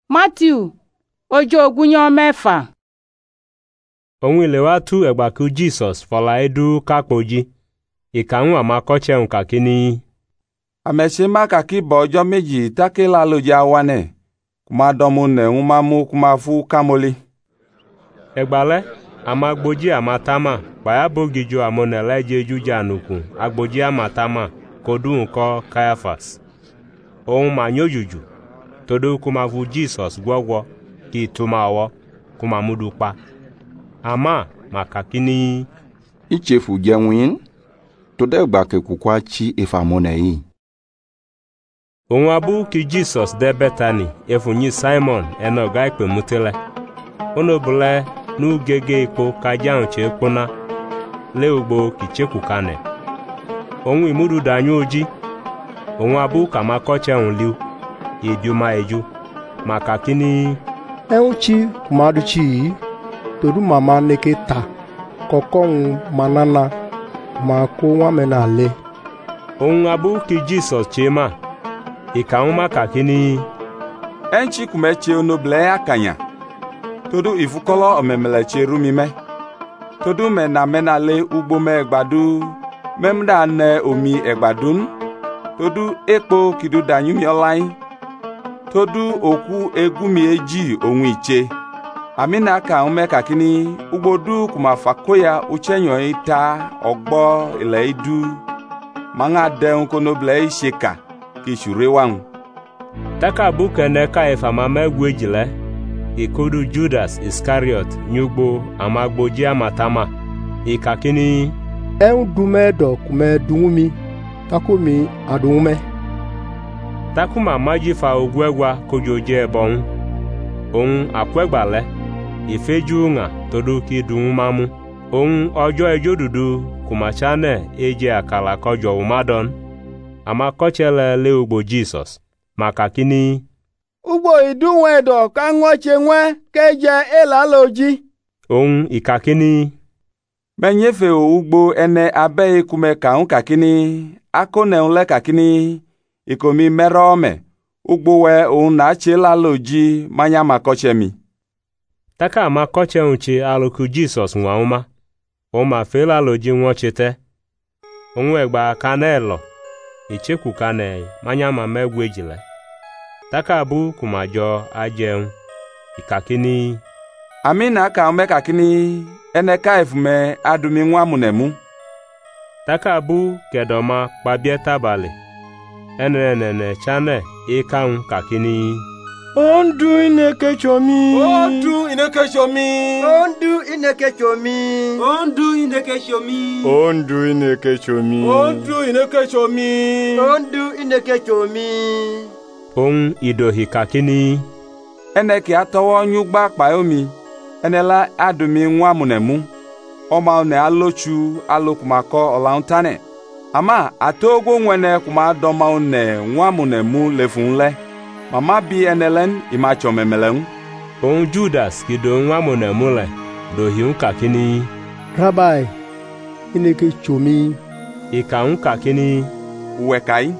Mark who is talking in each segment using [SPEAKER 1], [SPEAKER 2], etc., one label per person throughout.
[SPEAKER 1] Matthew ojo ogunyan mẹ́fà.
[SPEAKER 2] Ohun ile wa tu egbaku Jesus fola edu kapoji. Ìkàún àmàkọ́chẹ̀ kàkíní.
[SPEAKER 3] Ameshima kaki bo ọjọ́ méjì takela loja wane. Kuma domu ne umamu kuma fu kamoli.
[SPEAKER 2] Egbale amagboji amatama baya bogijo amonele jejuja nukun agboji amatama kodu nko Caiaphas. Ohun manyojuju todo kuma fu Jesus gwogwo ki tumawo kuma mudupa. Ama makakini
[SPEAKER 4] ichefu jewin to degba ke kukwa chi ifamone yi.
[SPEAKER 2] Ohun abu ki Jesus de Bethany efunyi Simon enoga ipe mutele. Onobule nu gege ipo kaja nche kpona le ugbo kicheku kane. Ohun imudu danyu oji. Ohun abu kama koche onliu idiuma eju makakini
[SPEAKER 5] Euchi kumadu chi todu mama neke ta kokon manana ma ko wamena le.
[SPEAKER 2] Ohun abu ki Jesus chema ìkàún makakini
[SPEAKER 3] Enchi kumeche onoble akanya. Todo ifukolo omemeleche rumime. Todo mena le ugbo me egbadu. Memda ne omi egbadun. Todo ekpo kidu danyumi online. Todo oku egumi eji onwu iche. Amina ka ume kakini ugbodu kumafakoya uchenyo ita ogbo ile idu. Manga deun konoble isheka kishure wangu.
[SPEAKER 2] Taka buke neka efama megwejile. Ikodu Judas Iscariot nyugbo amagboji amatama. Ikakini
[SPEAKER 5] Dume do kume dumi takomi adume.
[SPEAKER 2] Takuma majifa ogwegwa kojoje ebon. Ohun akwegbale. Ifeju nga todo ki dumamu. Ohun ojo ejodudu kumachane eje akala kojo umadon. Amakochele le ugbo Jesus. Makakini
[SPEAKER 5] Ugbo idunwe do ka ngoche nwe keje elaloji.
[SPEAKER 2] Ohun ikakini
[SPEAKER 3] Menyefe ugbo ene abe ikume ka kakini akone unle kakini ikomi merome ugbo we ohun na chela loji manya makochemi.
[SPEAKER 2] Taka amakoche unchi aluku Jesus nwauma. Oma fela loji nwochite. Onwe egba kanelo. Icheku kane manya mamegwejile. Taka bu kumajo ajeun. Ikakini
[SPEAKER 3] Amina ka ume kakini ene kaifume adumi nwa munemu.
[SPEAKER 2] Taka bu kedoma kpabie tabali. Enenene chane ikaun kakini
[SPEAKER 5] Ondu inekechomi.
[SPEAKER 6] Ondu inekechomi.
[SPEAKER 7] Ondu inekechomi.
[SPEAKER 6] Ondu inekechomi.
[SPEAKER 5] Ondu inekechomi.
[SPEAKER 6] Ondu inekechomi.
[SPEAKER 7] Ondu inekechomi.
[SPEAKER 2] Ohun idohi kakini
[SPEAKER 3] Ene ki atowo nyugba payomi. Ene la adumi nwa munemu. Oma one alochu alokumako olauntane. Ama atogo nwene kuma doma one nwa munemu lefunle. Mama bi enelen imacho memelen.
[SPEAKER 2] Ohun Judas kido nwa monemule dohi kakini
[SPEAKER 5] Rabbi inekechomi.
[SPEAKER 2] Ikaun kakini
[SPEAKER 3] Uwekai.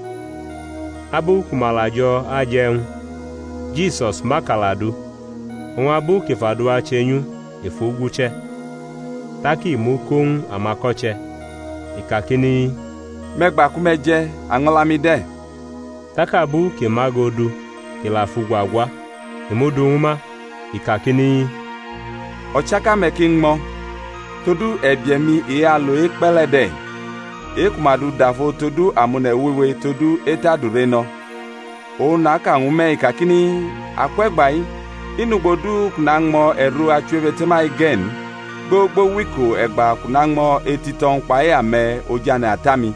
[SPEAKER 2] Abu kumalajo ajeun. Jesus makaladu. Ohun abu kifadu achenyu ifugwuche. Taki mukun amakoche. Ikakini
[SPEAKER 3] Megba kumeje angolamide.
[SPEAKER 2] Taka abu kimagodu kilafugwagwa. Imuduma ikakini
[SPEAKER 3] Ochaka mekingmo. Todu ebiemi alo ekpelede. Ekumadu dafo todu amune wewe todu etadureno. Ona ka ngume ikakini akwegbai inugbodu kunangmo eru achwebetema igen. Gbogbo wiko egba kunangmo etiton pae ame ojane atami.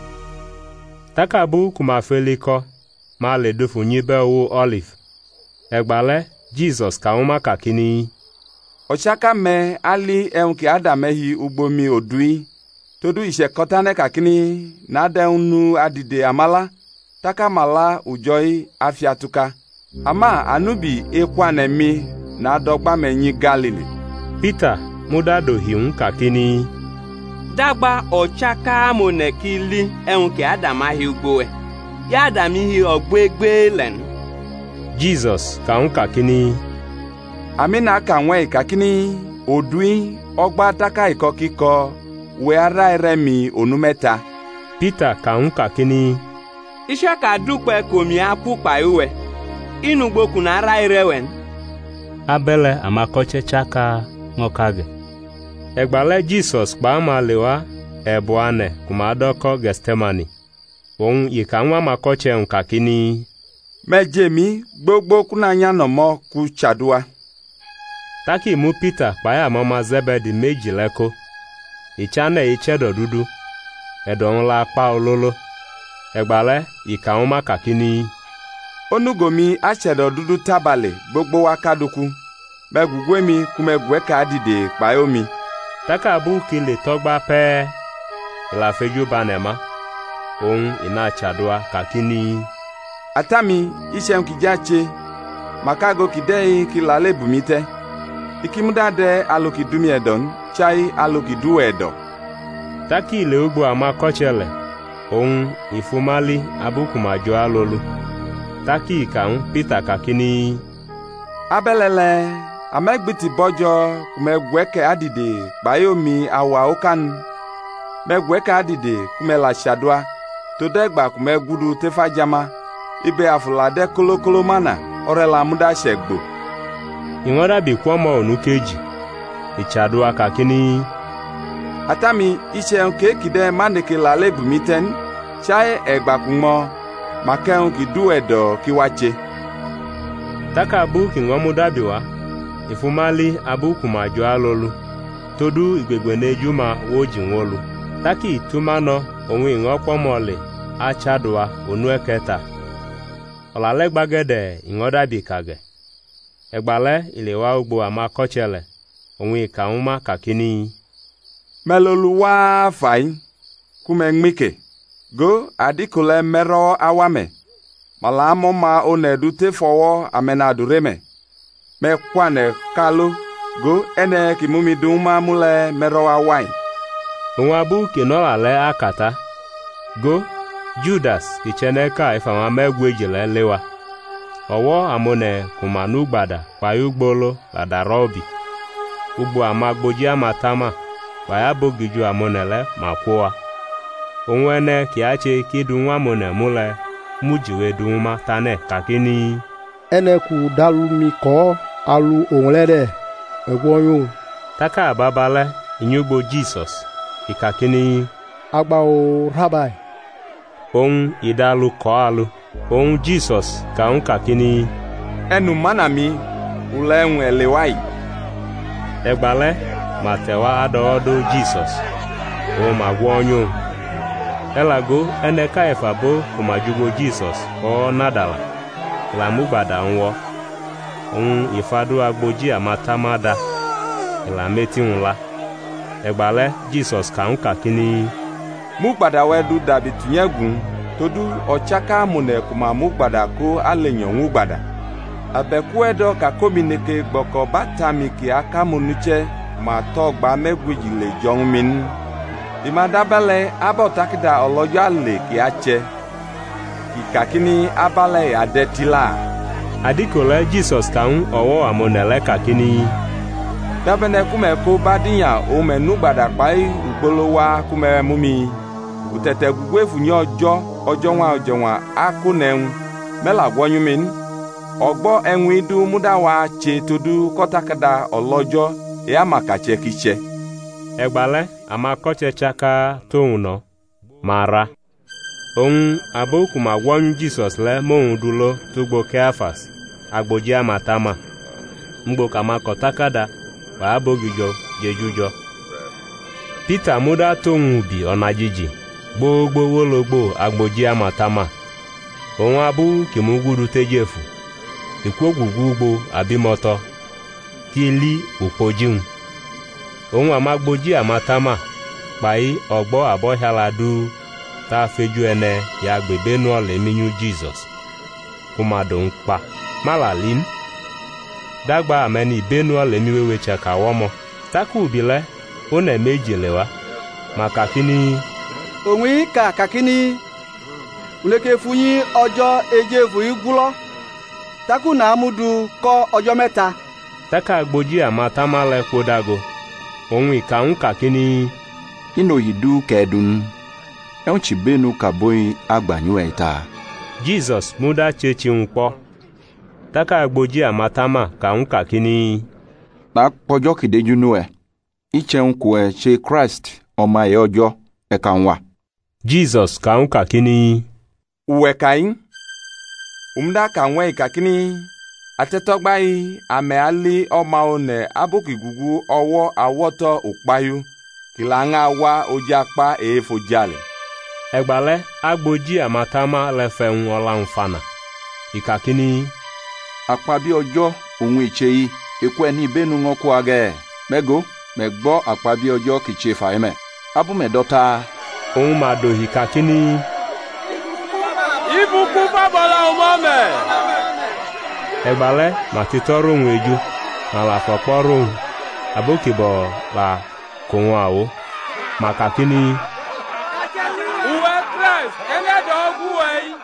[SPEAKER 2] Taka bu kumafeliko ma le dofu nyibe owo olive. Egbale Jesus ka uma kakini
[SPEAKER 3] Ochaka me ali enki adamehi ugbomi odui. Todu ishekotane kakini nadeunu adide amala. Taka mala ujoi afiatuka. Ama anubi ekwanemi na dogba menyi Galili.
[SPEAKER 2] Peter muda dohi kakini
[SPEAKER 6] Dagba ochaka monekili enke adamahi ugboe. Ya adamihi ogbegbe len.
[SPEAKER 2] Jesus ka kakini.
[SPEAKER 3] Amina ka nwe kakini odui ogba taka ikokiko we ara eremi onumeta.
[SPEAKER 2] Peter ka kakini.
[SPEAKER 6] Iṣẹ́ ka dúpẹ́ komi apupa iwe. Inu gboku na ara irewen.
[SPEAKER 2] Abele amakoche chaka ngokage. Egbale Jesus kpa ma lewa ebuane kumadoko Gestemani. Won yika nwa makoche nkakini.
[SPEAKER 3] Mejemi gbogbo kunanya nomo ku chadua.
[SPEAKER 2] Taki mu Peter kpaya mama Zebedi meji leko. Ichane ichedo dudu. Edon la pa ololo. Egbale yika nwa kakini.
[SPEAKER 3] Onugomi achedo dudu tabale gbogbo wakaduku. Megugwe mi kumegwe ka dide kpayomi.
[SPEAKER 2] Taka bu kile togba pe. La feju banema. On ina chadua kakini.
[SPEAKER 3] Atami ishem kijache. Makago kidei kilale bumite. Ikimudade aloki dumi edon. Chai aloki du edo.
[SPEAKER 2] Taki ile ugbo ama kochele. On ifumali abukumajo alolu. Taki ikaun Peter kakini. Abelele. Amegbiti bojo kumegweke adide bayomi awa okan. Megweke adide kumela shadwa. Todegba kumegudu tefajama. Ibe afulade kolokolo mana orela muda shegbo. Inwada bi kwamo onukeji. Ichadwa kakini. Atami ishe nke kide maneke lale bumiten. Chaye egba kumo. Maken kidu edo kiwache. Taka abu kingomuda biwa. Ifumali abu kumajo alolu. Todu igbegbe neju ma woji nwolu. Taki tumano onwe ngokpo mole achadwa onu eketa. Olale gbagede ingoda bikage. Egbale ilewa ugbo ama kochele. Onwe ka uma kakini. Melolu wa fai. Kume ngmike. Go adikule mero awame. Malamo ma onedu te fowo amenadureme. Me kwane kalu. Go ene kimumi duma mule mero awai. Onwabu kinolale akata. Go Judas kicheneka ifama megwejile lewa. Owo amone kumanu gbada payugbolo ladarobi. Ugbo amagboji amatama payabogiju amonele makwoa. Onwene kiache kidunwa mone mule mujiwe duma tane kakini.
[SPEAKER 5] Ene ku dalumi ko alu onlede egwonyu.
[SPEAKER 2] Taka ababale inyugbo Jesus ikakini.
[SPEAKER 5] Agba o Rabbi.
[SPEAKER 2] On idalu ko alu. On Jesus ka kakini.
[SPEAKER 3] Enu manami ulenwe lewai.
[SPEAKER 2] Egbale matewa adodo Jesus. O magwonyo. Elago eneka efabo kumajugo Jesus o nadala. Lamugbada nwo. On ifadu agboji amatamada. Ilameti nla. Egbale Jesus ka kakini. Mugbada wedu dabi tunyegun. Todu ochaka mune kuma mugbada ko alenyo mugbada. Abeku edo kakomineke gboko batami ki aka munuche ma togba megwijile jongmin. Imadabele abotakida olojo ale ki ache. Kikakini abale adetila. Adikole Jesus kaun owo amonele kakini. Dabene kumeko badinya o menugbada pai ugbolowa kume mumi. Utete gugwe funye ojo nwa akunen mela gwonyumin. Ogbo enwidu mudawa che todu kotakada olojo ya makache kiche. Egbale amakoche chaka touno mara. On aboku ma gwonyu Jesus le mohun dulo tugbo Keafas agboji amatama. Mgbo kama kotakada wa abogijo jejujo. Peter muda tohun ubi onajiji. Gbogbo wologbo agboji amatama. Ohun abu kimuguru tejefu. Ikwogwugwu ugbo abimoto. Kili upojun. Ohun amagboji amatama. Pai ogbo abohialadu. Ta feju ene ya gbebenu ole minyu Jesus. Kumado nkpa. Malalin. Dagba ameni benu ole miwewe chaka womo. Taku ubile. One mejilewa. Makakini.
[SPEAKER 7] Onwi kakini uleke funyi ojo ejefu igulo taku na amudu ko ọjọ́ mẹ́ta.
[SPEAKER 2] Taka agboji amatama le kwodago. Ohun ìkàún kàkíní.
[SPEAKER 4] Ino hidu kedun. Eunchi benu kaboi agbanyu eta.
[SPEAKER 2] Jesus muda chechi nkpo. Taka agboji amatama kaún kàkíní.
[SPEAKER 4] Na pojo kideju nuwe. Iche nkwe che Christ ọma ye ojo ekanwa.
[SPEAKER 2] Jesus kaún kàkíní.
[SPEAKER 3] Uwe kain. Umda kanwe kakini. Atetogbai ame ali ọma one abokigugu ọwọ́ awọ́tọ̀ ukpayu. Kilanga wa ojakpa efojale.
[SPEAKER 2] Egbale agboji amatama lefeun olanfana. Ikakini.
[SPEAKER 4] Akpabi ojo ohun icheyi ekwe ni benu ngoku age. Mego megbo akpabi ojo kiche faime. Abu medota.
[SPEAKER 2] Ohun mado ikakini.
[SPEAKER 6] Ibukun babola umome.
[SPEAKER 2] Egbale matitoro nweju. Mala foporo. Abokibo la konwawo. Makakini.
[SPEAKER 6] Uwe Christ ene dogu wei.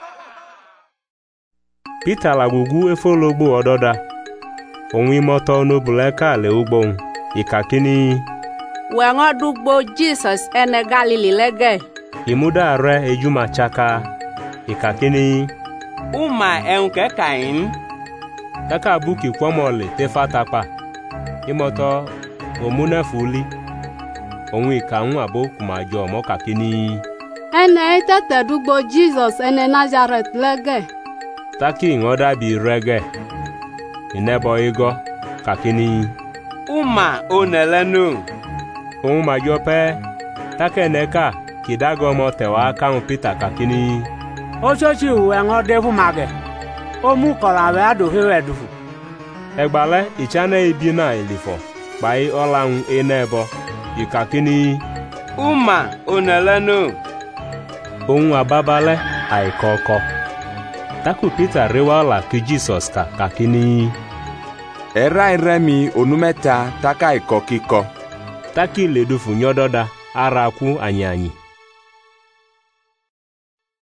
[SPEAKER 2] Peter lagugu efologbo ododa. Ohun imoto nobuleka le ugbon. Ikakini.
[SPEAKER 8] Wengo dugbo Jesus ene Galili lege.
[SPEAKER 2] Imuda are ejuma chaka. Ikakini.
[SPEAKER 6] Uma enke kain.
[SPEAKER 2] Taka buki kwomole tefatapa. Imoto omune fuli. Ohun ìkàún abokumajo mo kakini.
[SPEAKER 8] Ene tete dugbo Jesus ene Nazareth lege.
[SPEAKER 2] Taki ngoda bi rege. Inebo igo kakini.
[SPEAKER 6] Uma onelenu.
[SPEAKER 2] Ohun majo pe. Take neka kidago mo tewa kaun Peter kakini.
[SPEAKER 1] Ochochi uwe ngodevu mage. Omu kola we ado hewe dufu.
[SPEAKER 2] Egbale ichane ibina elifo. Bai olang enebo. Ikakini.
[SPEAKER 6] Uma onelenu.
[SPEAKER 2] Ohun ababale aikoko. Taku Peter rewala ki Jesus kakini.
[SPEAKER 3] Era iremi onumeta taka ikokiko.
[SPEAKER 2] Taki ledufu nyododa araku anyanyi.